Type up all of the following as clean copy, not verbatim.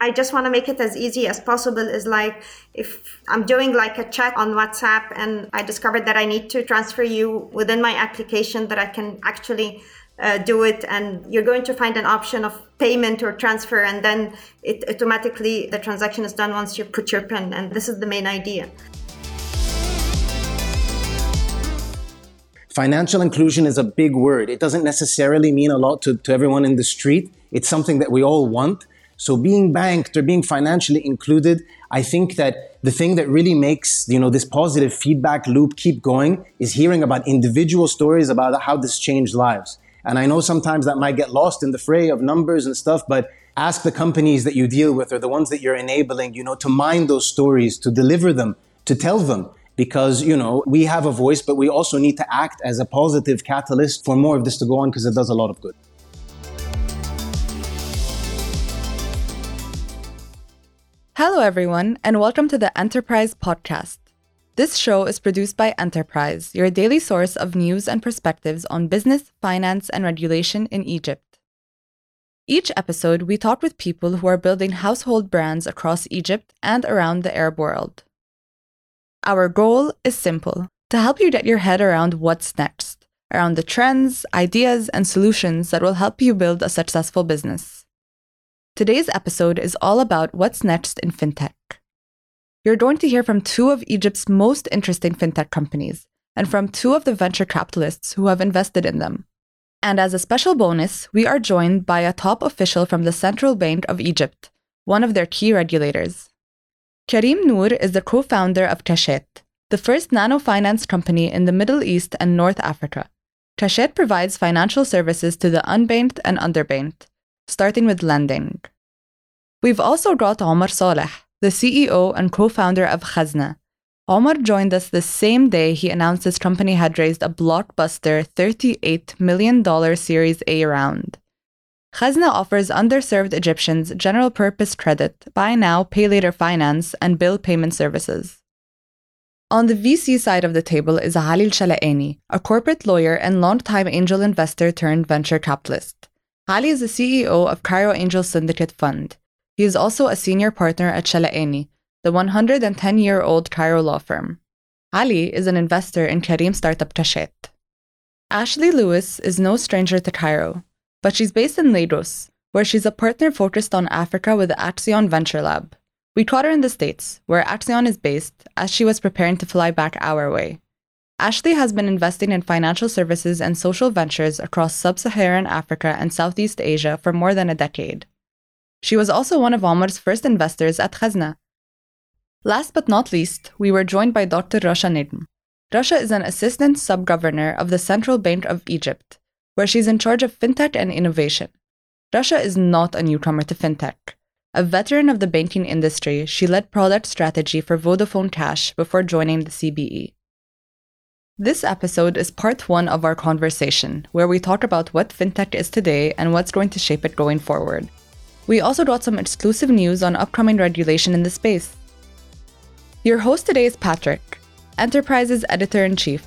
I just want to make it as easy as possible. Is like if I'm doing like a chat on WhatsApp and I discovered that I need to transfer you within my application, that I can actually do it, and you're going to find an option of payment or transfer, and then it automatically the transaction is done once you put your PIN. And this is the main idea. Financial inclusion is a big word. It doesn't necessarily mean a lot to everyone in the street. It's something that we all want. So being banked or being financially included, I think that the thing that really makes, this positive feedback loop keep going is hearing about individual stories about how this changed lives. And I know sometimes that might get lost in the fray of numbers and stuff, but ask the companies that you deal with or the ones that you're enabling, to mine those stories, to deliver them, to tell them. Because, we have a voice, but we also need to act as a positive catalyst for more of this to go on, because it does a lot of good. Hello, everyone, and welcome to the Enterprise Podcast. This show is produced by Enterprise, your daily source of news and perspectives on business, finance, and regulation in Egypt. Each episode, we talk with people who are building household brands across Egypt and around the Arab world. Our goal is simple: to help you get your head around what's next, around the trends, ideas, and solutions that will help you build a successful business. Today's episode is all about what's next in fintech. You're going to hear from two of Egypt's most interesting fintech companies and from two of the venture capitalists who have invested in them. And as a special bonus, we are joined by a top official from the Central Bank of Egypt, one of their key regulators. Karim Noor is the co-founder of Kashet, the first nano-finance company in the Middle East and North Africa. Kashet provides financial services to the unbanked and underbanked, starting with lending. We've also got Omar Saleh, the CEO and co-founder of Khazna. Omar joined us the same day he announced his company had raised a blockbuster $38 million Series A round. Khazna offers underserved Egyptians general-purpose credit, buy now, pay later finance, and bill payment services. On the VC side of the table is Ali Al-Shalaeni, a corporate lawyer and longtime angel investor turned venture capitalist. Ali is the CEO of Cairo Angel Syndicate Fund. He is also a senior partner at Shalaeni, the 110-year-old Cairo law firm. Ali is an investor in Karim's startup Kashet. Ashley Lewis is no stranger to Cairo, but she's based in Lagos, where she's a partner focused on Africa with the Axion Venture Lab. We caught her in the States, where Axion is based, as she was preparing to fly back our way. Ashley has been investing in financial services and social ventures across sub-Saharan Africa and Southeast Asia for more than a decade. She was also one of Omar's first investors at Khazna. Last but not least, we were joined by Dr. Rasha Negm. Rasha is an assistant sub-governor of the Central Bank of Egypt, where she's in charge of fintech and innovation. Rasha is not a newcomer to fintech. A veteran of the banking industry, she led product strategy for Vodafone Cash before joining the CBE. This episode is part one of our conversation, where we talk about what fintech is today and what's going to shape it going forward. We also got some exclusive news on upcoming regulation in the space. Your host today is Patrick, Enterprise's editor-in-chief.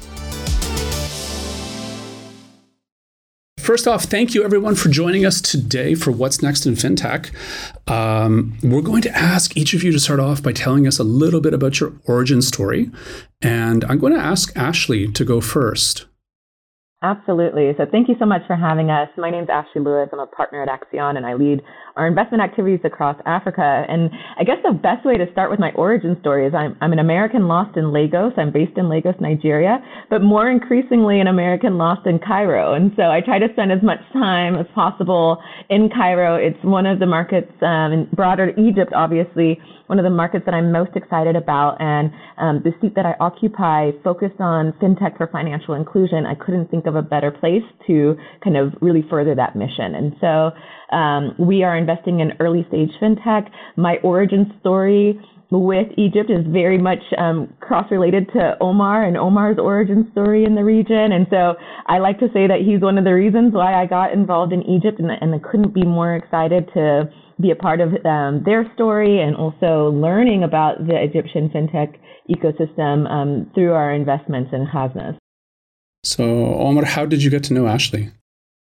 First off, thank you everyone for joining us today for What's Next in FinTech. We're going to ask each of you to start off by telling us a little bit about your origin story. And I'm going to ask Ashley to go first. Absolutely. So thank you so much for having us. My name is Ashley Lewis. I'm a partner at Axion, and I lead our investment activities across Africa. And I guess the best way to start with my origin story is I'm an American lost in Lagos. I'm based in Lagos, Nigeria, but more increasingly an American lost in Cairo. And so I try to spend as much time as possible in Cairo. It's one of the markets in broader Egypt, obviously, one of the markets that I'm most excited about. And the seat that I occupy focused on fintech for financial inclusion. I couldn't think of a better place to kind of really further that mission. And so we are investing in early stage fintech. My origin story with Egypt is very much cross-related to Omar and Omar's origin story in the region. And so I like to say that he's one of the reasons why I got involved in Egypt, and I couldn't be more excited to be a part of their story and also learning about the Egyptian fintech ecosystem through our investments in Khazna. So, Omar, how did you get to know Ashley?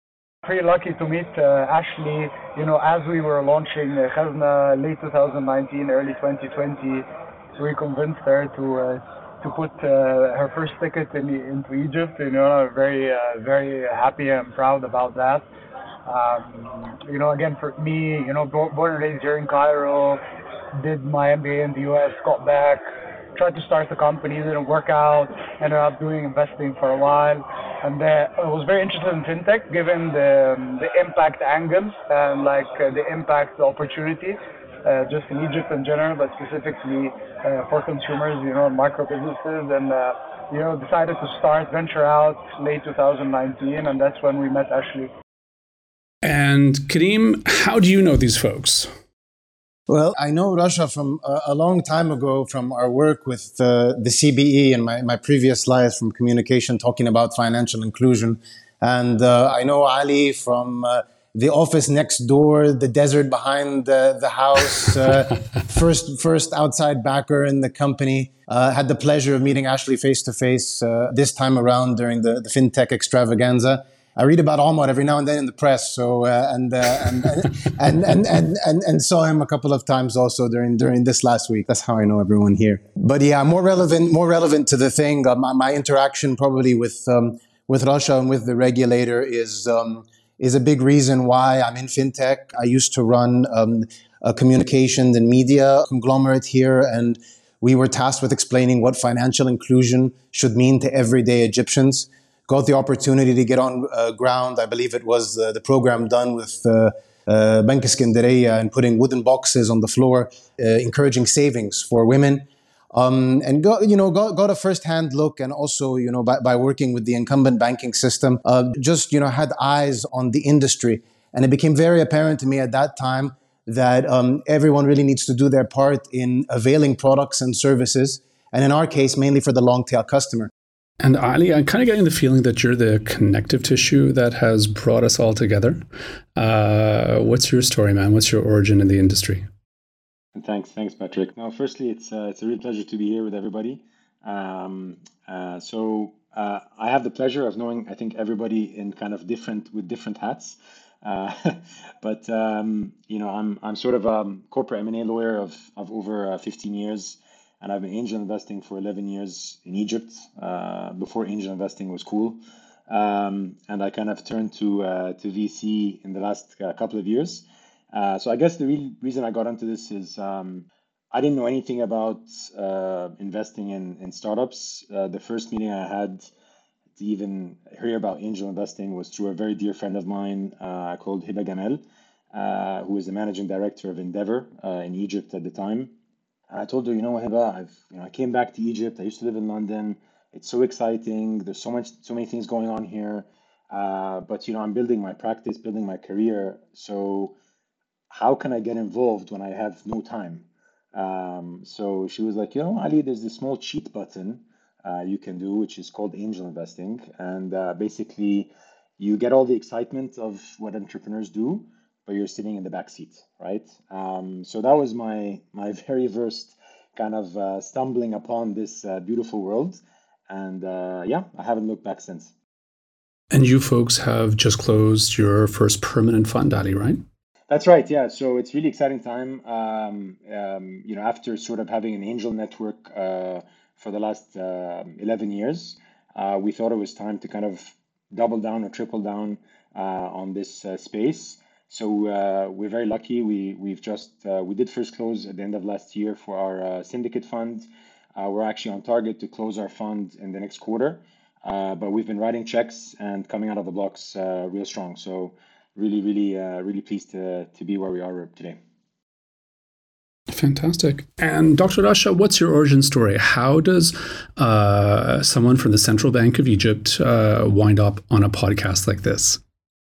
Pretty lucky to meet Ashley, as we were launching Khazna late 2019, early 2020. We convinced her to put her first ticket into Egypt. I'm very happy and proud about that. Again, for me, born and raised here in Cairo, did my MBA in the US, got back, tried to start the company, didn't work out, ended up doing investing for a while. And I was very interested in fintech, given the impact angle and the impact opportunity, just in Egypt in general, but specifically for consumers, micro businesses, and decided to venture out late 2019, and that's when we met Ashley. And Kareem, how do you know these folks? Well, I know Rasha from a long time ago from our work with the CBE and my previous life from communication, talking about financial inclusion. And I know Ali from the office next door, the desert behind the house, first outside backer in the company. Had the pleasure of meeting Ashley face to face this time around during the FinTech extravaganza. I read about Omar every now and then in the press, so and saw him a couple of times also during this last week. That's how I know everyone here. But yeah, more relevant to the thing. My interaction probably with Rasha and with the regulator is a big reason why I'm in fintech. I used to run a communications and media conglomerate here, and we were tasked with explaining what financial inclusion should mean to everyday Egyptians. Got the opportunity to get on ground. I believe it was the program done with Bank Iskandariyya and putting wooden boxes on the floor, encouraging savings for women. And got a first-hand look, and also, by working with the incumbent banking system, had eyes on the industry. And it became very apparent to me at that time that everyone really needs to do their part in availing products and services, and in our case, mainly for the long-tail customer. And Ali, I'm kind of getting the feeling that you're the connective tissue that has brought us all together. What's your story, man? What's your origin in the industry? Thanks, Patrick. Now, firstly, it's a real pleasure to be here with everybody. So I have the pleasure of knowing, I think, everybody in kind of with different hats. But I'm sort of a corporate M&A lawyer of over 15 years. And I've been angel investing for 11 years in Egypt, before angel investing was cool. And I kind of turned to VC in the last couple of years. So I guess the real reason I got into this is I didn't know anything about investing in startups. The first meeting I had to even hear about angel investing was through a very dear friend of mine called Hiba Gamel, who was the managing director of Endeavor in Egypt at the time. And I told her, Hiba, I came back to Egypt. I used to live in London. It's so exciting. There's so many things going on here. But I'm building my practice, building my career. So how can I get involved when I have no time? So she was like, Ali, there's this small cheat button you can do, which is called angel investing. And basically, you get all the excitement of what entrepreneurs do, but you're sitting in the back seat, right? So that was my very first kind of stumbling upon this beautiful world. And I haven't looked back since. And you folks have just closed your first permanent fund, Ali, right? That's right, yeah. So it's really exciting time. After sort of having an angel network for the last 11 years, we thought it was time to kind of double down or triple down on this space. So we're very lucky. We did first close at the end of last year for our syndicate fund. We're actually on target to close our fund in the next quarter, but we've been writing checks and coming out of the blocks real strong. So really pleased to be where we are today. Fantastic. And Dr. Rasha, what's your origin story? How does someone from the Central Bank of Egypt wind up on a podcast like this?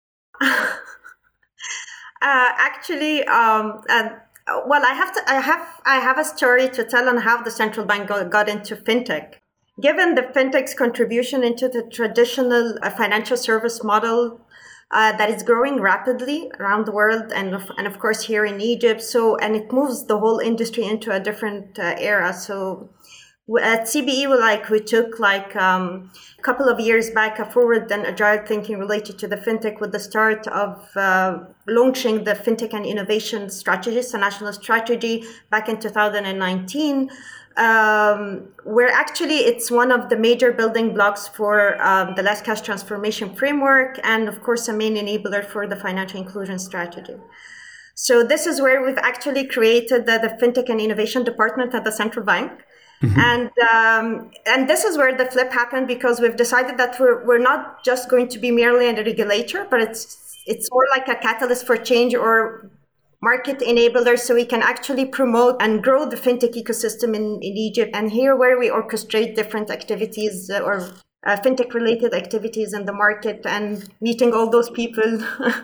I have a story to tell on how the central bank got into fintech. Given the fintech's contribution into the traditional financial service model that is growing rapidly around the world and of course here in Egypt, and it moves the whole industry into a different era. So At CBE, we took a couple of years back a forward and agile thinking related to the fintech with the start of launching the fintech and innovation strategies, a national strategy back in 2019. Where actually it's one of the major building blocks for the less cash transformation framework, and of course a main enabler for the financial inclusion strategy. So this is where we've actually created the fintech and innovation department at the central bank. Mm-hmm. And this is where the flip happened, because we've decided that we're not just going to be merely a regulator, but it's more like a catalyst for change or market enabler, so we can actually promote and grow the fintech ecosystem in Egypt. And here where we orchestrate different activities or fintech related activities in the market and meeting all those people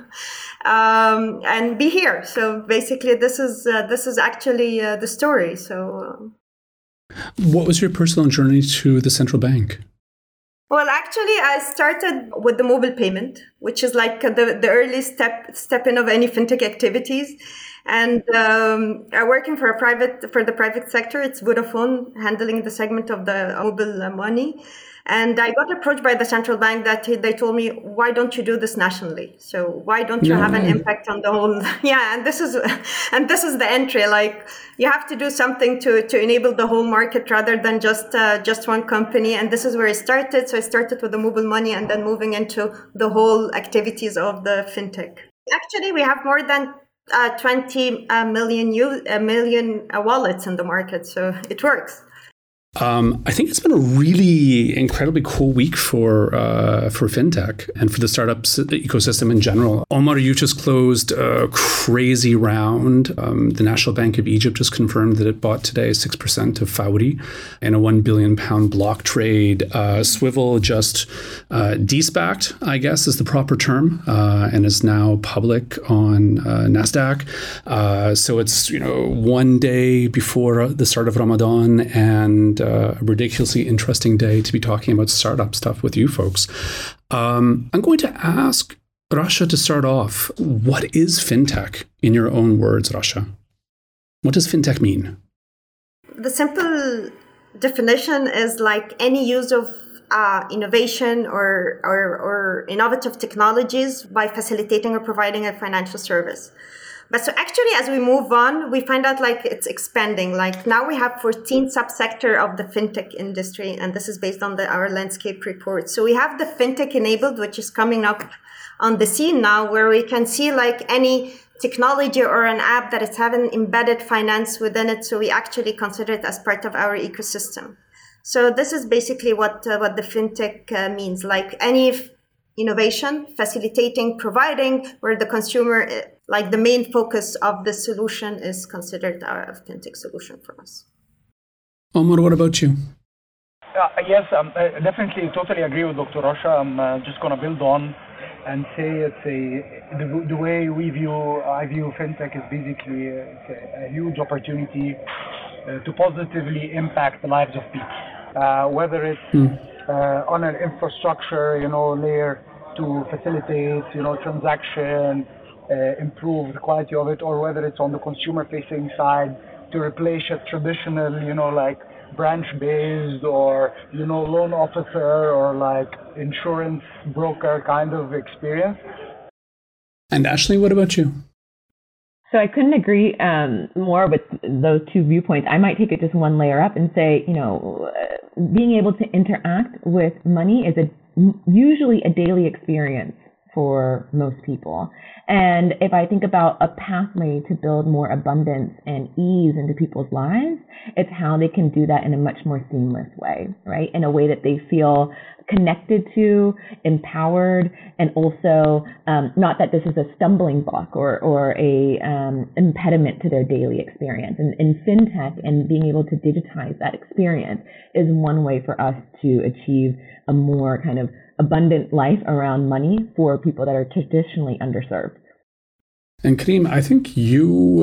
and be here. So basically this is actually the story. So what was your personal journey to the central bank? Well, actually, I started with the mobile payment, which is like the early step in of any fintech activities. And working for the private sector, it's Vodafone handling the segment of the mobile money. And I got approached by the central bank that they told me, why don't you do this nationally? So why don't you have an impact on the whole? Yeah, and this is the entry. Like, you have to do something to enable the whole market rather than just one company. And this is where I started. So I started with the mobile money and then moving into the whole activities of the fintech. Actually, we have more than 20 million wallets in the market. So it works. I think it's been a really incredibly cool week for fintech and for the startups ecosystem in general. Omar, you just closed a crazy round. The National Bank of Egypt just confirmed that it bought today 6% of Fawry in a £1 billion block trade. Swivel just de-SPACed, I guess is the proper term, and is now public on NASDAQ. So it's one day before the start of Ramadan, and a ridiculously interesting day to be talking about startup stuff with you folks. I'm going to ask Rasha to start off. What is fintech in your own words, Rasha? What does fintech mean? The simple definition is like any use of innovation or innovative technologies by facilitating or providing a financial service. But so actually, as we move on, we find out like it's expanding. Like now we have 14 subsector of the fintech industry, and this is based on our landscape report. So we have the fintech enabled, which is coming up on the scene now, where we can see like any technology or an app that is having embedded finance within it. So we actually consider it as part of our ecosystem. So this is basically what the fintech means, like any innovation, facilitating, providing, where the consumer, like the main focus of the solution is considered a fintech solution for us. Omar, what about you? Yes, I definitely totally agree with Dr. Rasha. I'm just going to build on and say the way I view fintech is basically a huge opportunity to positively impact the lives of people, whether it's on an infrastructure, layer to facilitate, transaction, improve the quality of it, or whether it's on the consumer-facing side to replace a traditional, like branch-based or, loan officer or like insurance broker kind of experience. And Ashley, what about you? So I couldn't agree more with those two viewpoints. I might take it just one layer up and say, being able to interact with money is usually a daily experience for most people. And if I think about a pathway to build more abundance and ease into people's lives, it's how they can do that in a much more seamless way, right? In a way that they feel connected to, empowered, and also not that this is a stumbling block or a impediment to their daily experience. And in fintech and being able to digitize that experience is one way for us to achieve a more kind of abundant life around money for people that are traditionally underserved. And Kareem, I think you,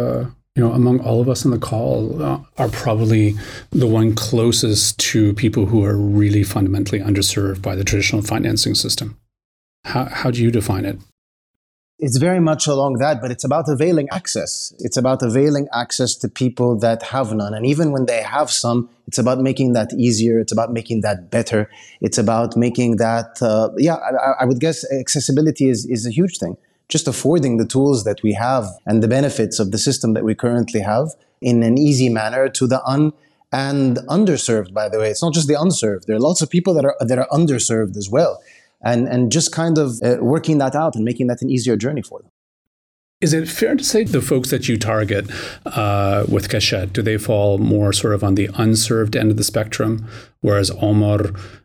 among all of us on the call, are probably the one closest to people who are really fundamentally underserved by the traditional financing system. How do you define it? It's very much along that, but it's about availing access. It's about availing access to people that have none. And even when they have some, it's about making that easier. It's about making that better. It's about making that, I would guess accessibility is a huge thing. Just affording the tools that we have and the benefits of the system that we currently have in an easy manner to the and underserved, by the way. It's not just the unserved. There are lots of people that are underserved as well. And just kind of working that out and making that an easier journey for them. Is it fair to say the folks that you target with Kashet, do they fall more sort of on the unserved end of the spectrum, whereas Omar,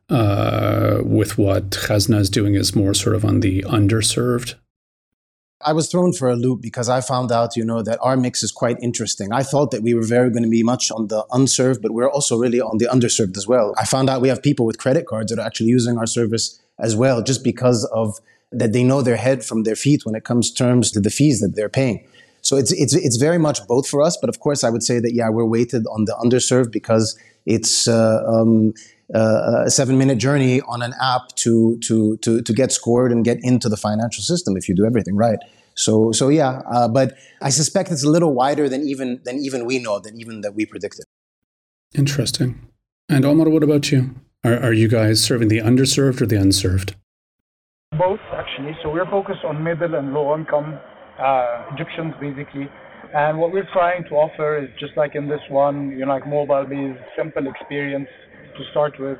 with what Khazna is doing, is more sort of on the underserved? I was thrown for a loop because I found out, that our mix is quite interesting. I thought that we were going to be much on the unserved, but we're also really on the underserved as well. I found out we have people with credit cards that are actually using our service as well, just because of that they know their head from their feet when it comes terms to the fees that they're paying. So it's very much both for us. But of course, I would say that, we're weighted on the underserved because it's a 7-minute journey on an app to get scored and get into the financial system if you do everything right. But I suspect it's a little wider than even we know, than even that we predicted. Interesting. And Omar, what about you? Are you guys serving the underserved or the unserved? Both, actually. So we're focused on middle and low income Egyptians, basically. And what we're trying to offer is just like in this one, like mobile-based, simple experience to start with,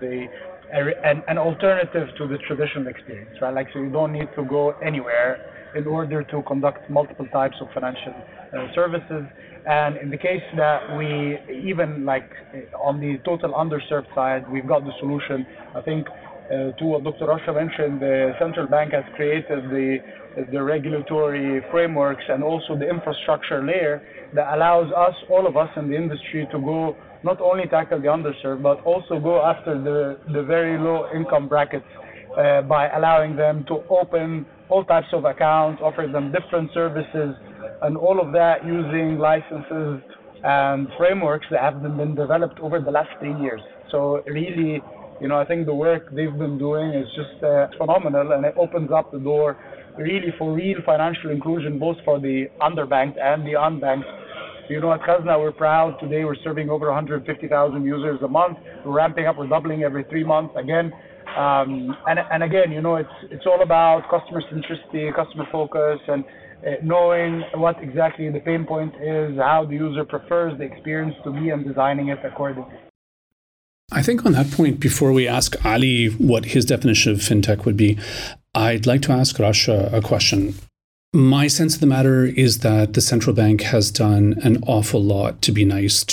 an alternative to the traditional experience, right? Like, so you don't need to go anywhere in order to conduct multiple types of financial services. And in the case that we, even like on the total underserved side, we've got the solution. I think to what Dr. Rasha mentioned, the central bank has created the regulatory frameworks and also the infrastructure layer that allows us, all of us in the industry, to go not only tackle the underserved, but also go after the very low income brackets by allowing them to open all types of accounts, offer them different services, and all of that using licenses and frameworks that have been developed over the last 3 years. So really, I think the work they've been doing is just phenomenal, and it opens up the door really for real financial inclusion, both for the underbanked and the unbanked. At Khazna, we're proud. Today, we're serving over 150,000 users a month. We're ramping up. We're doubling every 3 months again. And again, it's all about customer centricity, customer focus, and knowing what exactly the pain point is, how the user prefers the experience to be, and designing it accordingly. I think on that point, before we ask Ali what his definition of fintech would be, I'd like to ask Rasha a question. My sense of the matter is that the central bank has done an awful lot to be nice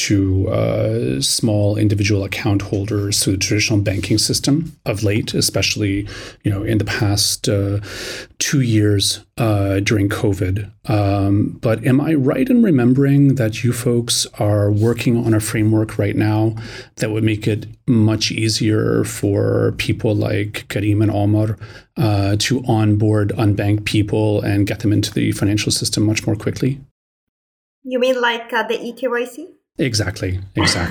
to small individual account holders through the traditional banking system of late, especially in the past 2 years during COVID. But am I right in remembering that you folks are working on a framework right now that would make it much easier for people like Karim and Omar to onboard unbanked people and get them into the financial system much more quickly? You mean like the eKYC? Exactly.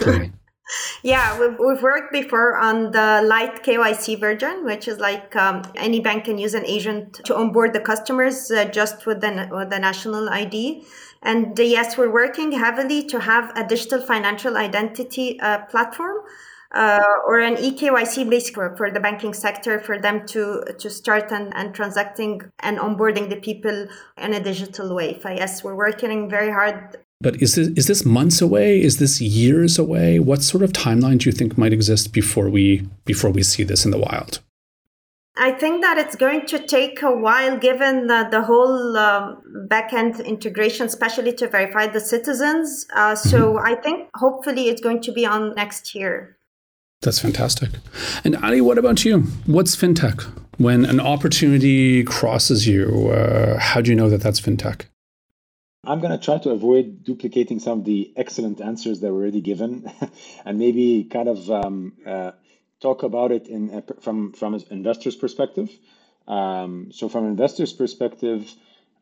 Yeah, we've worked before on the light KYC version, which is like any bank can use an agent to onboard the customers just with the national ID. And yes, we're working heavily to have a digital financial identity platform or an eKYC basically for the banking sector, for them to start and transacting and onboarding the people in a digital way. So yes, we're working very hard. But is this months away? Is this years away? What sort of timeline do you think might exist before we see this in the wild? I think that it's going to take a while, given the whole back-end integration, especially to verify the citizens. So I think hopefully it's going to be on next year. That's fantastic. And Ali, what about you? What's fintech? When an opportunity crosses you, how do you know that that's fintech? I'm going to try to avoid duplicating some of the excellent answers that were already given and maybe kind of talk about it from an investor's perspective. So from an investor's perspective,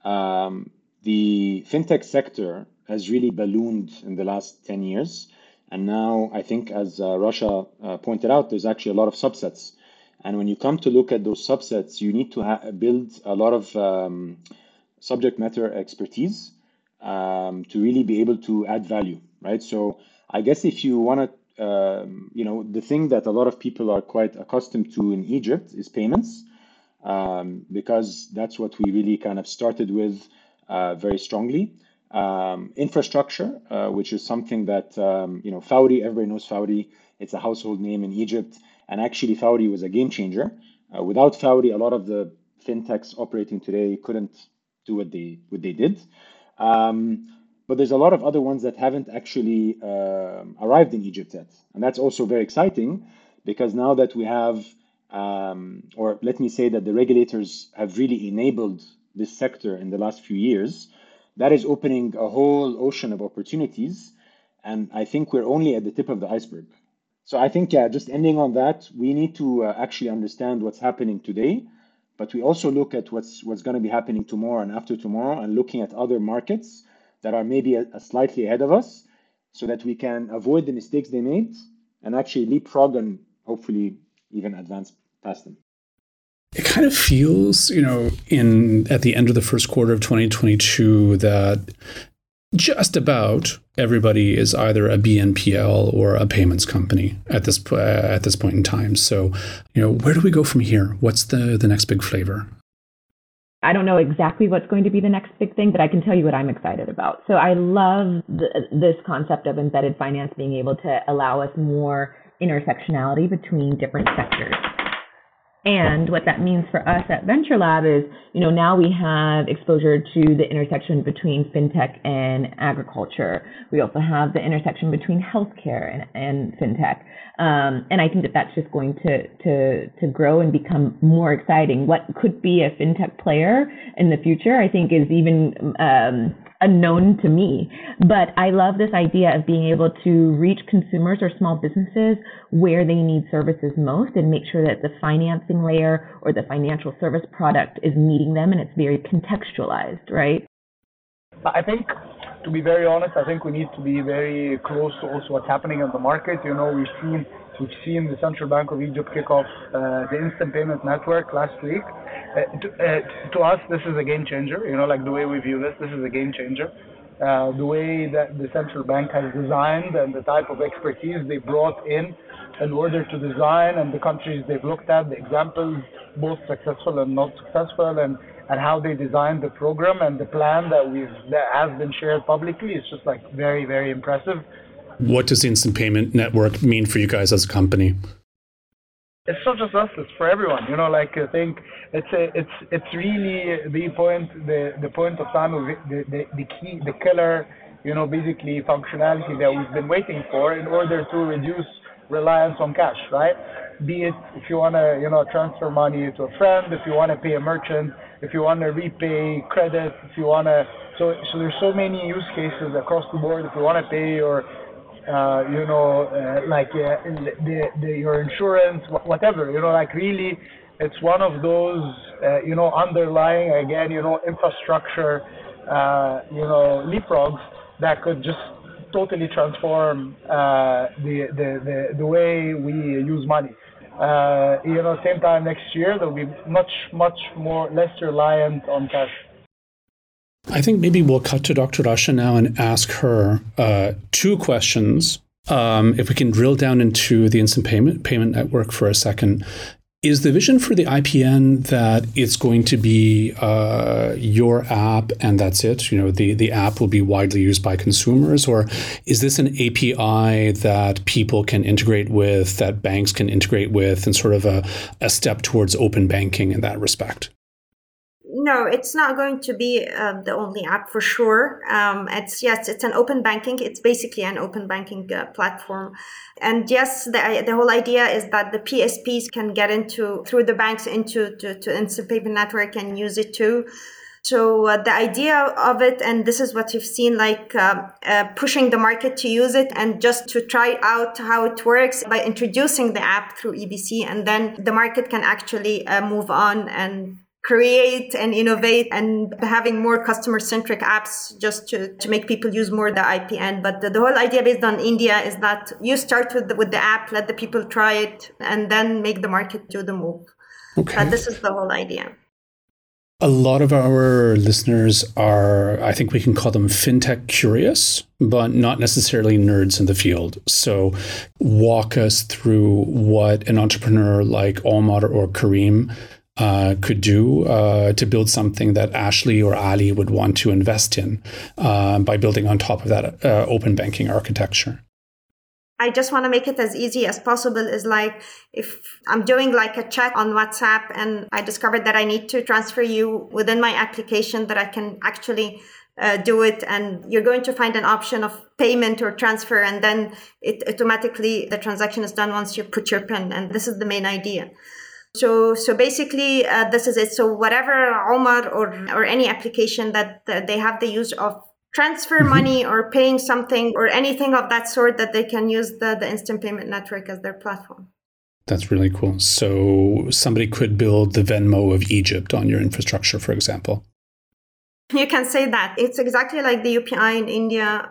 the fintech sector has really ballooned in the last 10 years. And now I think, as Rasha pointed out, there's actually a lot of subsets. And when you come to look at those subsets, you need to build a lot of subject matter expertise to really be able to add value, right? So I guess if you want to, the thing that a lot of people are quite accustomed to in Egypt is payments, because that's what we really kind of started with very strongly. Infrastructure, which is something that, Fawry, everybody knows Fawry. It's a household name in Egypt. And actually, Fawry was a game changer. Without Fawry, a lot of the fintechs operating today couldn't do what they did. But there's a lot of other ones that haven't actually arrived in Egypt yet. And that's also very exciting because now that we have, or let me say that the regulators have really enabled this sector in the last few years, that is opening a whole ocean of opportunities. And I think we're only at the tip of the iceberg. So I think, just ending on that, we need to actually understand what's happening today, but we also look at what's going to be happening tomorrow and after tomorrow, and looking at other markets that are maybe a slightly ahead of us, so that we can avoid the mistakes they made and actually leapfrog and hopefully even advance past them. It kind of feels, at the end of the first quarter of 2022 that just about everybody is either a BNPL or a payments company at this point in time. So, where do we go from here? What's the next big flavor? I don't know exactly what's going to be the next big thing, but I can tell you what I'm excited about. So I love this concept of embedded finance being able to allow us more intersectionality between different sectors. And what that means for us at Venture Lab is, now we have exposure to the intersection between fintech and agriculture. We also have the intersection between healthcare and fintech. And I think that that's just going to grow and become more exciting. What could be a fintech player in the future, I think, is even unknown to me. But I love this idea of being able to reach consumers or small businesses where they need services most and make sure that the financing layer or the financial service product is meeting them and it's very contextualized, right? I think, to be very honest, I think we need to be very close to also what's happening in the market. We've seen the Central Bank of Egypt kick off the instant payment network last week. To us, this is a game changer. Like the way we view this is a game changer. The way that the central bank has designed and the type of expertise they brought in order to design, and the countries they've looked at, the examples, both successful and not successful, and how they designed the program and the plan that has been shared publicly is just like very, very impressive. What does the Instant Payment Network mean for you guys as a company? It's not just us; it's for everyone. I think it's really the point of time of the key, the killer, basically functionality that we've been waiting for in order to reduce reliance on cash, right? Be it if you want to, transfer money to a friend, if you want to pay a merchant, if you want to repay credit, if you want to. So there's so many use cases across the board. If you want to pay your your insurance, whatever, really, it's one of those, underlying, again, infrastructure, leapfrogs that could just totally transform the way we use money. Same time next year, there'll be much more less reliant on cash. I think maybe we'll cut to Dr. Rasha now and ask her two questions. If we can drill down into the Instant Payment Network for a second. Is the vision for the IPN that it's going to be your app and that's it? The app will be widely used by consumers, or is this an API that people can integrate with, that banks can integrate with, and sort of a step towards open banking in that respect? No, it's not going to be the only app for sure. It's an open banking. It's basically an open banking platform. And yes, the whole idea is that the PSPs can get through the banks into Instant Payment Network and use it too. So the idea of it, and this is what you've seen, pushing the market to use it and just to try out how it works by introducing the app through EBC, and then the market can actually move on and create and innovate and having more customer-centric apps just to make people use more the IPN. But the whole idea based on India is that you start with the app, let the people try it, and then make the market do the move. Okay. This is the whole idea. A lot of our listeners are, I think we can call them fintech curious, but not necessarily nerds in the field. So walk us through what an entrepreneur like Omar or Kareem could do to build something that Ashley or Ali would want to invest in by building on top of that open banking architecture. I just want to make it as easy as possible. Is like if I'm doing like a chat on WhatsApp and I discovered that I need to transfer you within my application, that I can actually do it, and you're going to find an option of payment or transfer, and then it automatically the transaction is done once you put your PIN, and this is the main idea. So basically, this is it. So whatever Omar or any application that they have the use of transfer money or paying something or anything of that sort, that they can use the instant payment network as their platform. That's really cool. So somebody could build the Venmo of Egypt on your infrastructure, for example. You can say that. It's exactly like the UPI in India,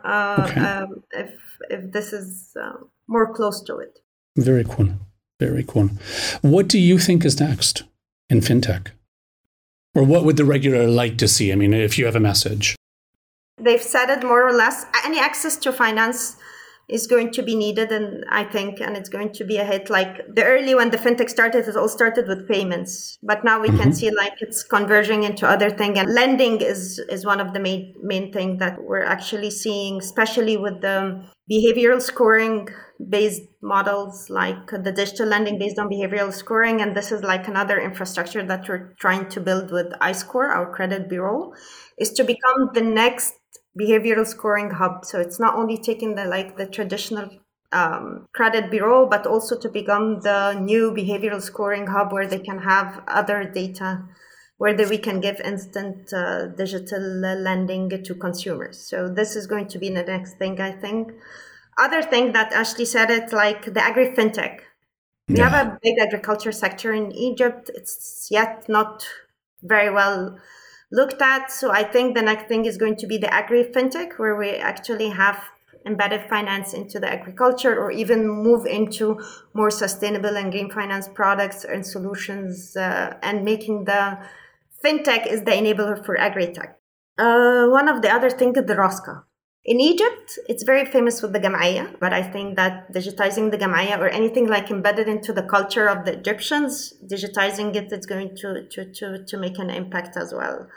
if this is more close to it. Very cool. Very cool. What do you think is next in fintech? Or what would the regular like to see? I mean, if you have a message. They've said it more or less. Any access to finance is going to be needed, and I think, and it's going to be a hit. Like when the fintech started, it all started with payments, but now we can see like it's converging into other things. And lending is one of the main thing that we're actually seeing, especially with the behavioral scoring based models, like the digital lending based on behavioral scoring. And this is like another infrastructure that we're trying to build with iScore, our credit bureau, is to become the next behavioral scoring hub. So it's not only taking the traditional credit bureau, but also to become the new behavioral scoring hub where they can have other data, where we can give instant digital lending to consumers. So this is going to be the next thing, I think. Other thing that Ashley said, it's like the agri-fintech. We have a big agriculture sector in Egypt. It's yet not very well looked at. So I think the next thing is going to be the agri-fintech, where we actually have embedded finance into the agriculture, or even move into more sustainable and green finance products and solutions, and making the fintech is the enabler for agri-tech. One of the other things is the Rosca. In Egypt, it's very famous with the Jam'iyya, but I think that digitizing the Jam'iyya or anything like embedded into the culture of the Egyptians, digitizing it's going to make an impact as well.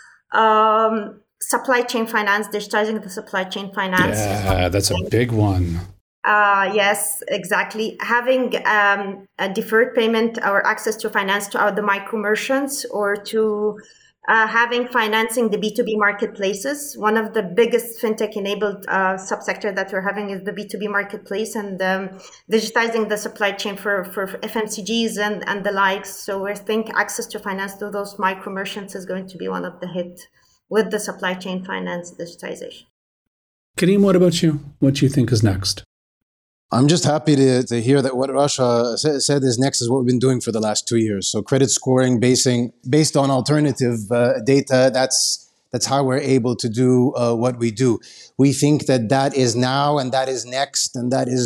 Supply chain finance, digitizing the supply chain finance. Yeah, that's a big one. Yes, exactly. Having a deferred payment or access to finance to the micro merchants, or to having financing the B2B marketplaces. One of the biggest fintech-enabled subsector that we're having is the B2B marketplace, and digitizing the supply chain for FMCGs and the likes. So we think access to finance to those micro merchants is going to be one of the hit with the supply chain finance digitization. Kareem, what about you? What do you think is next? I'm just happy to hear that what Rasha said is next is what we've been doing for the last 2 years. So credit scoring based on alternative data, that's how we're able to do what we do. We think that is now and that is next, and that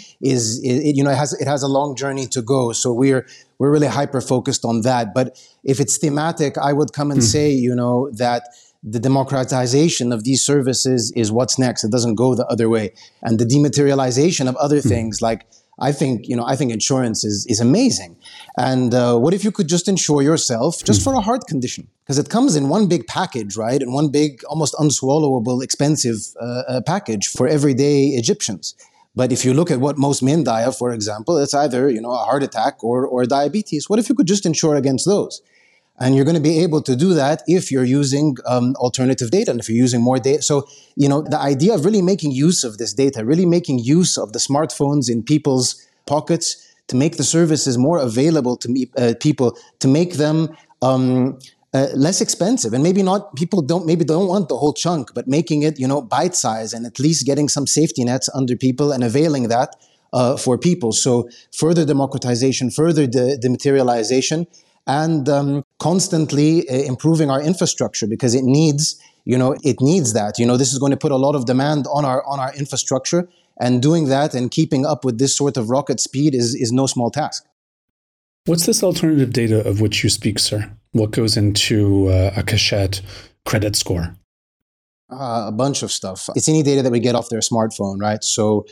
it has a long journey to go. So we're really hyper focused on that. But if it's thematic, I would come and say, that the democratization of these services is what's next. It doesn't go the other way. And the dematerialization of other things, like I think insurance is amazing. And what if you could just insure yourself just for a heart condition? Because it comes in one big package, right? And one big, almost unswallowable, expensive package for everyday Egyptians. But if you look at what most men die of, for example, it's either, a heart attack or diabetes. What if you could just insure against those? And you're going to be able to do that if you're using alternative data and if you're using more data. So, the idea of really making use of this data, really making use of the smartphones in people's pockets to make the services more available to people, to make them less expensive. And people don't want the whole chunk, but making it, bite size, and at least getting some safety nets under people and availing that for people. So further democratization, further dematerialization, and constantly improving our infrastructure, because it needs that. This is going to put a lot of demand on our infrastructure, and doing that and keeping up with this sort of rocket speed is no small task. What's this alternative data of which you speak, sir? What goes into a Cachette credit score? A bunch of stuff. It's any data that we get off their smartphone, right? So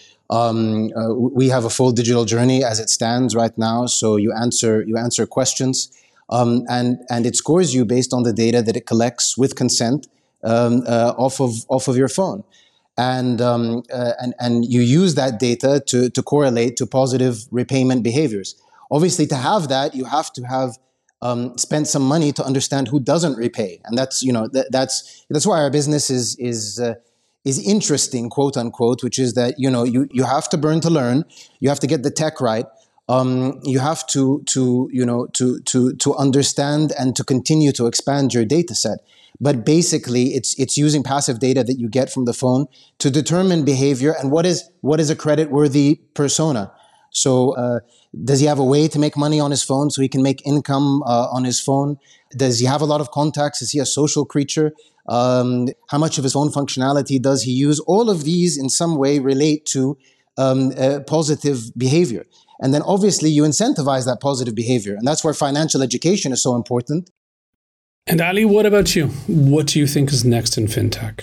we have a full digital journey as it stands right now. So you answer questions, and it scores you based on the data that it collects with consent off of your phone, and you use that data to correlate to positive repayment behaviors. Obviously, to have that, you have to have spent some money to understand who doesn't repay, and that's that's why our business is interesting, quote unquote, which is that you have to burn to learn, you have to get the tech right, you have to understand and to continue to expand your data set. But basically, it's using passive data that you get from the phone to determine behavior and what is a credit-worthy persona. So does he have a way to make money on his phone so he can make income on his phone? Does he have a lot of contacts? Is he a social creature? How much of his own functionality does he use? All of these in some way relate to positive behavior. And then obviously you incentivize that positive behavior. And that's where financial education is so important. And Ali, what about you? What do you think is next in fintech?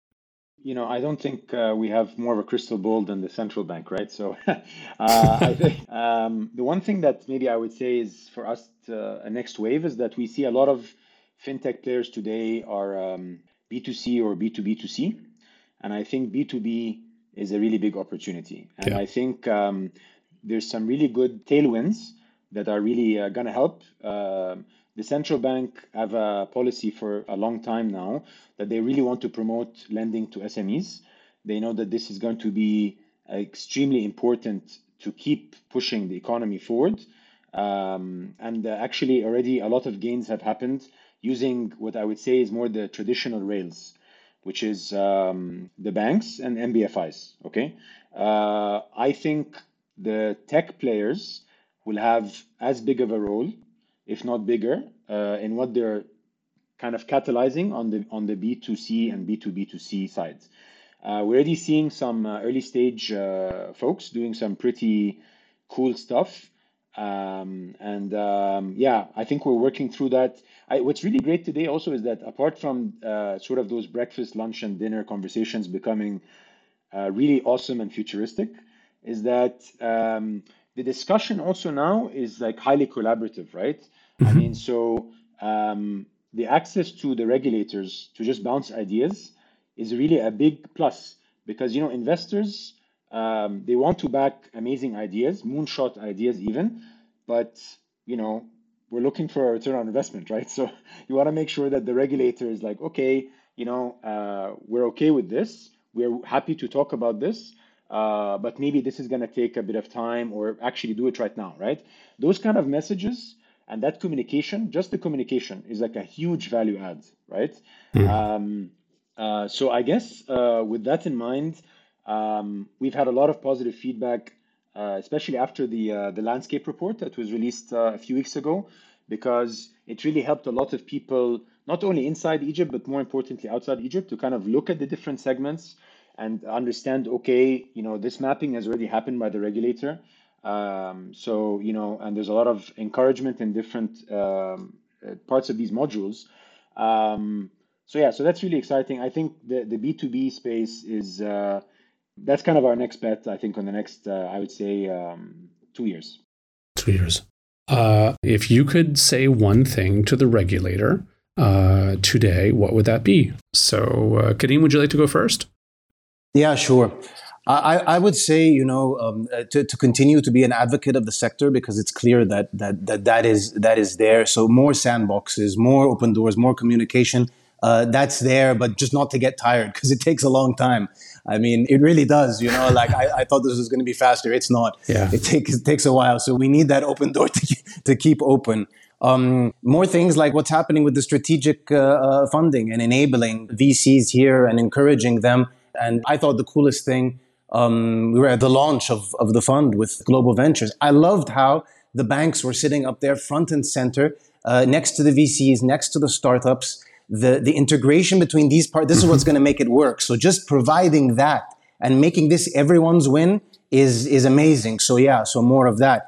I don't think we have more of a crystal ball than the central bank, right? So I think the one thing that maybe I would say is for us a next wave is that we see a lot of fintech players today are B2C or B2B2C. And I think B2B is a really big opportunity. And I think there's some really good tailwinds that are really going to help. The central bank have a policy for a long time now that they really want to promote lending to SMEs. They know that this is going to be extremely important to keep pushing the economy forward. And actually already a lot of gains have happened using what I would say is more the traditional rails, which is the banks and MBFIs. Okay, I think the tech players will have as big of a role, if not bigger, in what they're kind of catalyzing on the B2C and B2B2C sides. We're already seeing some early stage folks doing some pretty cool stuff. I think we're working through that. What's really great today also is that apart from sort of those breakfast, lunch, and dinner conversations becoming really awesome and futuristic, is that the discussion also now is like highly collaborative, right? Mm-hmm. I mean, so the access to the regulators to just bounce ideas is really a big plus because, investors, they want to back amazing ideas, moonshot ideas even, but, we're looking for a return on investment, right? So you want to make sure that the regulator is like, okay, we're okay with this. We're happy to talk about this. But maybe this is going to take a bit of time or actually do it right now, right? Those kind of messages and that communication, just the communication is like a huge value add, right? Mm-hmm. So I guess with that in mind, we've had a lot of positive feedback, especially after the landscape report that was released a few weeks ago, because it really helped a lot of people, not only inside Egypt, but more importantly outside Egypt, to kind of look at the different segments and understand, okay, this mapping has already happened by the regulator. And there's a lot of encouragement in different parts of these modules. So that's really exciting. I think the B2B space is, that's kind of our next bet, I think, on the next, I would say, 2 years. 2 years. If you could say one thing to the regulator today, what would that be? So, Karim, would you like to go first? Yeah, sure. I would say, to continue to be an advocate of the sector, because it's clear that is there. So more sandboxes, more open doors, more communication. That's there, but just not to get tired, because it takes a long time. I mean, it really does. I thought this was going to be faster. It's not. Yeah. It takes a while. So we need that open door to keep open. More things like what's happening with the strategic funding and enabling VCs here and encouraging them. And I thought the coolest thing, we were at the launch of the fund with Global Ventures. I loved how the banks were sitting up there front and center, next to the VCs, next to the startups. The integration between these parts, this is what's going to make it work. So just providing that and making this everyone's win is amazing. So more of that.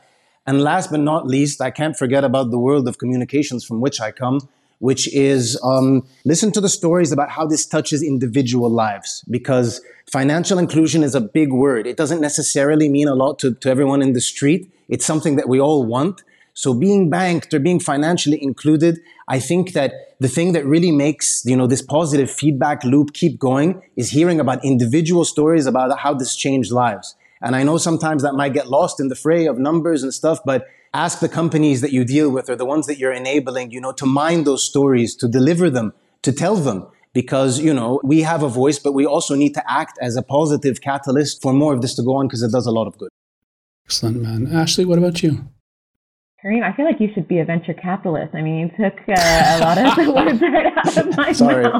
And last but not least, I can't forget about the world of communications from which I come, which is listen to the stories about how this touches individual lives, because financial inclusion is a big word. It doesn't necessarily mean a lot to everyone in the street. It's something that we all want. So being banked or being financially included, I think that the thing that really makes, this positive feedback loop keep going is hearing about individual stories about how this changed lives. And I know sometimes that might get lost in the fray of numbers and stuff, but ask the companies that you deal with or the ones that you're enabling, to mine those stories, to deliver them, to tell them. Because, we have a voice, but we also need to act as a positive catalyst for more of this to go on because it does a lot of good. Excellent, man. Ashley, what about you? Kareem, I feel like you should be a venture capitalist. I mean, you took a lot of the words right out of my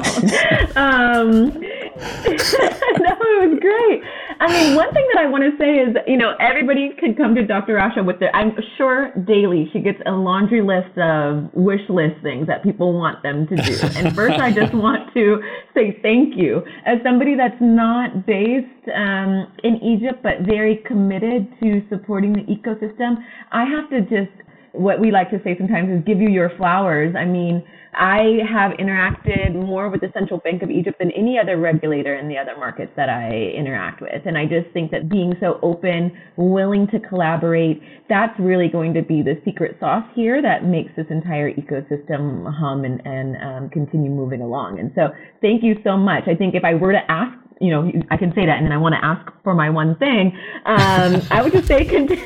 mouth. No, it was great. I mean, one thing that I want to say is, everybody can come to Dr. Rasha with I'm sure daily she gets a laundry list of wish list things that people want them to do. And first, I just want to say thank you. As somebody that's not based in Egypt, but very committed to supporting the ecosystem, I have to just, what we like to say sometimes is give you your flowers. I mean, I have interacted more with the Central Bank of Egypt than any other regulator in the other markets that I interact with. And I just think that being so open, willing to collaborate, that's really going to be the secret sauce here that makes this entire ecosystem hum and continue moving along. And so thank you so much. I think if I were to ask, I can say that, and then I want to ask for my one thing. I would just say continue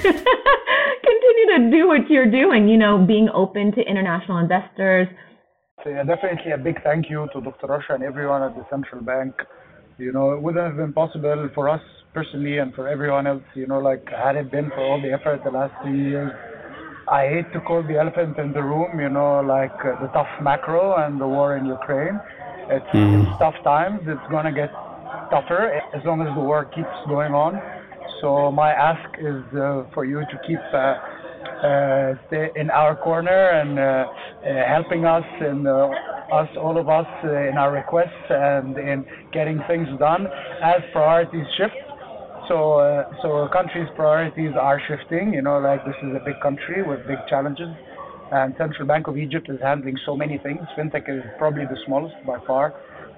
to do what you're doing, being open to international investors. So yeah, definitely a big thank you to Dr. Rasha and everyone at the Central Bank. It wouldn't have been possible for us personally and for everyone else, had it been for all the effort the last 3 years. I hate to call the elephant in the room, the tough macro and the war in Ukraine. It's tough times. It's going to get tougher as long as the war keeps going on. So my ask is for you to keep stay in our corner and helping us and all of us in our requests and in getting things done as priorities shift. So countries' priorities are shifting. This is a big country with big challenges, and Central Bank of Egypt is handling so many things. FinTech is probably the smallest by far.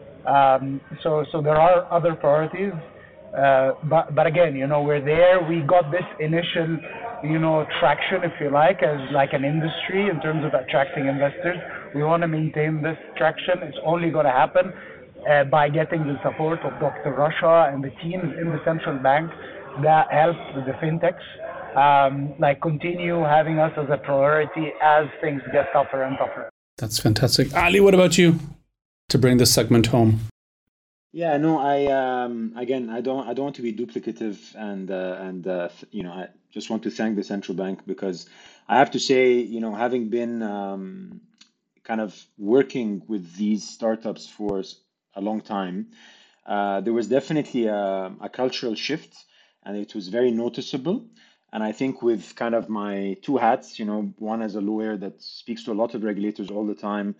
So there are other priorities. But again, we're there. We got this initial, traction, if you like, as like an industry in terms of attracting investors. We want to maintain this traction. It's only going to happen by getting the support of Dr. Rasha and the teams in the central bank that help the fintechs, continue having us as a priority as things get tougher and tougher. That's fantastic. Ali, what about you to bring this segment home? Yeah, no, again, I don't want to be duplicative, and I just want to thank the central bank, because I have to say, having been kind of working with these startups for a long time, there was definitely a cultural shift, and it was very noticeable. And I think with kind of my two hats, one as a lawyer that speaks to a lot of regulators all the time,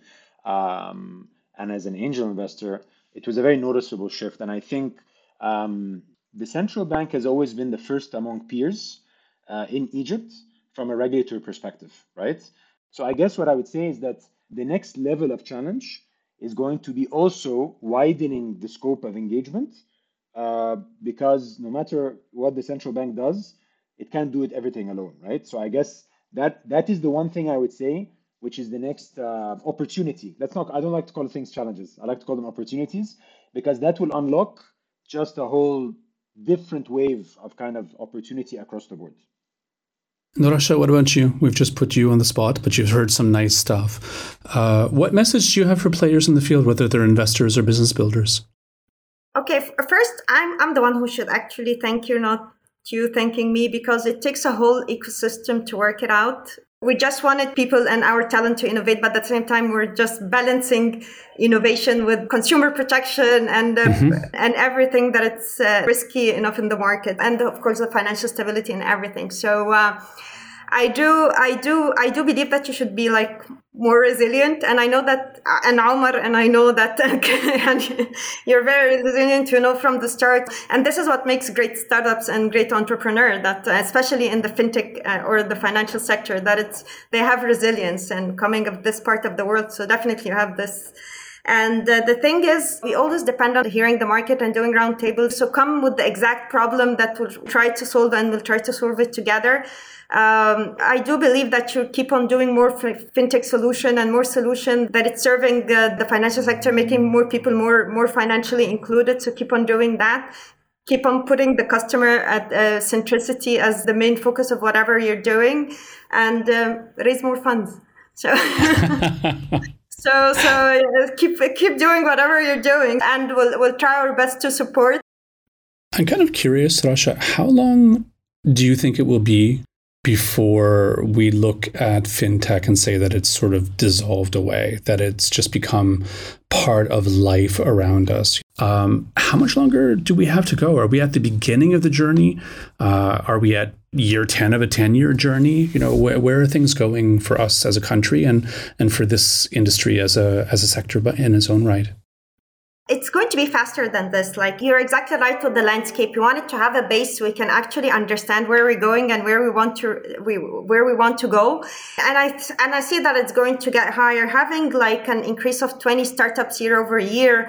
and as an angel investor, it was a very noticeable shift. And I think the central bank has always been the first among peers in Egypt from a regulatory perspective, right? So I guess what I would say is that the next level of challenge is going to be also widening the scope of engagement, because no matter what the central bank does, it can't do it everything alone, right? So I guess that is the one thing I would say, which is the next opportunity. I don't like to call things challenges. I like to call them opportunities, because that will unlock just a whole different wave of kind of opportunity across the board. Rasha, what about you? We've just put you on the spot, but you've heard some nice stuff. What message do you have for players in the field, whether they're investors or business builders? Okay, first, I'm the one who should actually thank you, not you thanking me, because it takes a whole ecosystem to work it out. We just wanted people and our talent to innovate, but at the same time, we're just balancing innovation with consumer protection and everything that it's risky enough in the market. And of course, the financial stability and everything. So I do believe that you should be like more resilient, and I know that, and Omar, and I know that you're very resilient, from the start. And this is what makes great startups and great entrepreneurs, that especially in the fintech or the financial sector, that they have resilience and coming of this part of the world. So definitely you have this. And the thing is, we always depend on hearing the market and doing roundtables. So come with the exact problem that we'll try to solve, and we'll try to solve it together. I do believe that you keep on doing more fintech solution and more solution that it's serving the financial sector, making more people more financially included. So keep on doing that. Keep on putting the customer at centricity as the main focus of whatever you're doing, and raise more funds. So. So keep doing whatever you're doing, and we'll try our best to support. I'm kind of curious, Rasha, how long do you think it will be before we look at fintech and say that it's sort of dissolved away, that it's just become part of life around us? How much longer do we have to go? Are we at the beginning of the journey? Are we at year 10 of a 10-year journey? Where are things going for us as a country and for this industry as a sector in its own right? It's going to be faster than this. Like, you're exactly right with the landscape. We wanted to have a base so we can actually understand where we're going and where we want to go. And I see that it's going to get higher. Having like an increase of 20 startups year over year,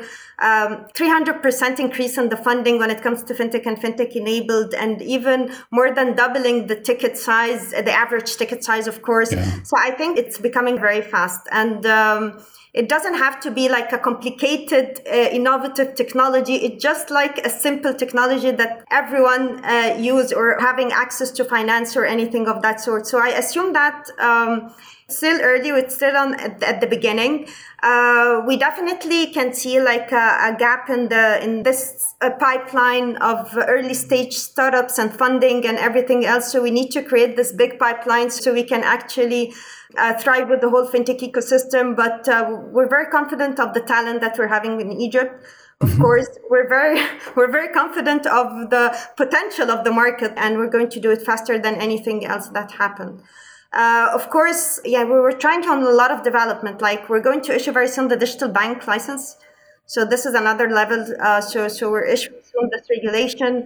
300% increase in the funding when it comes to fintech and fintech enabled, and even more than doubling the ticket size, the average ticket size, of course. Yeah. So I think it's becoming very fast. And it doesn't have to be like a complicated, innovative technology. It's just like a simple technology that everyone use, or having access to finance or anything of that sort. So I assume that still early, it's still at the beginning. We definitely can see like a gap in this pipeline of early stage startups and funding and everything else. So we need to create this big pipeline so we can actually thrive with the whole fintech ecosystem. But we're very confident of the talent that we're having in Egypt. Of course, we're very confident of the potential of the market, and we're going to do it faster than anything else that happened. Of course, we were trying on a lot of development. Like, we're going to issue very soon the digital bank license. So this is another level. So we're issuing soon this regulation.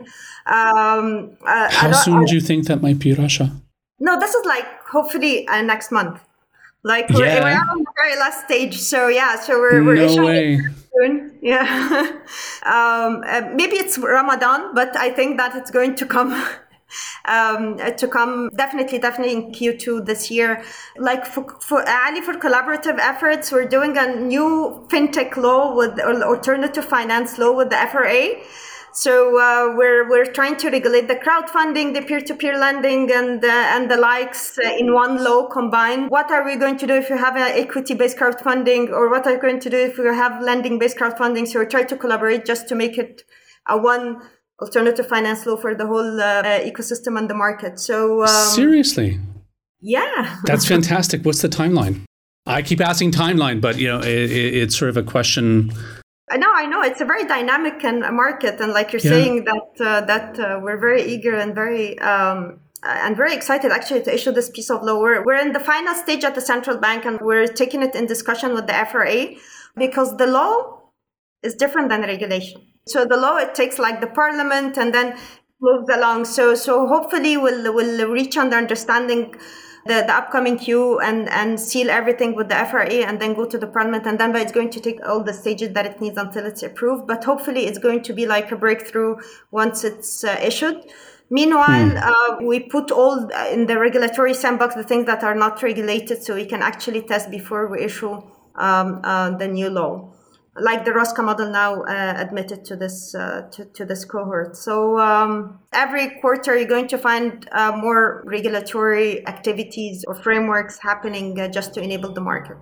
How soon do you think that might be, Rasha? No, this is like hopefully next month. Like we're on the very last stage. So we're issuing it soon. Yeah. Maybe it's Ramadan, but I think that it's going to come. Definitely in Q2 this year. Like for collaborative efforts, we're doing a new fintech law with alternative finance law with the FRA. So we're trying to regulate the crowdfunding, the peer-to-peer lending, and the likes in one law combined. What are we going to do if you have an equity-based crowdfunding, or what are we going to do if you have lending-based crowdfunding? So we're trying to collaborate just to make it a one alternative finance law for the whole ecosystem and the market. So seriously, yeah, that's fantastic. What's the timeline? I keep asking timeline, but it's sort of a question. I know it's a very dynamic market, and like you're saying that we're very eager and very excited actually to issue this piece of law. We're in the final stage at the central bank, and we're taking it in discussion with the FRA, because the law is different than regulation. So the law, it takes like the parliament and then moves along. So hopefully we'll reach on the understanding the upcoming queue and seal everything with the FRA, and then go to the parliament, and then it's going to take all the stages that it needs until it's approved. But hopefully it's going to be like a breakthrough once it's issued. Meanwhile, we put all in the regulatory sandbox the things that are not regulated, so we can actually test before we issue the new law. Like the ROSCA model now admitted to this cohort. So every quarter you're going to find more regulatory activities or frameworks happening just to enable the market.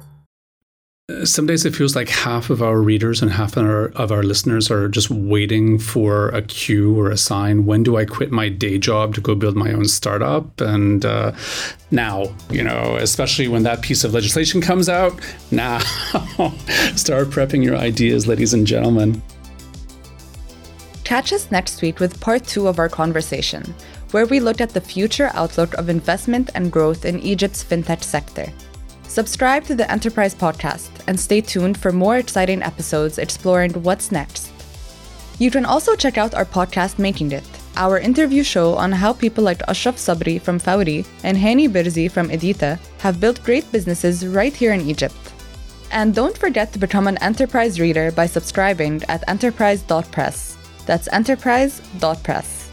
Some days it feels like half of our readers and half of our listeners are just waiting for a cue or a sign. When do I quit my day job to go build my own startup? And now, especially when that piece of legislation comes out, now start prepping your ideas, ladies and gentlemen. Catch us next week with part 2 of our conversation, where we looked at the future outlook of investment and growth in Egypt's fintech sector. Subscribe to the Enterprise podcast and stay tuned for more exciting episodes exploring what's next. You can also check out our podcast Making It, our interview show on how people like Ashraf Sabri from Fawry and Hani Birzi from Edita have built great businesses right here in Egypt. And don't forget to become an Enterprise reader by subscribing at enterprise.press. That's enterprise.press.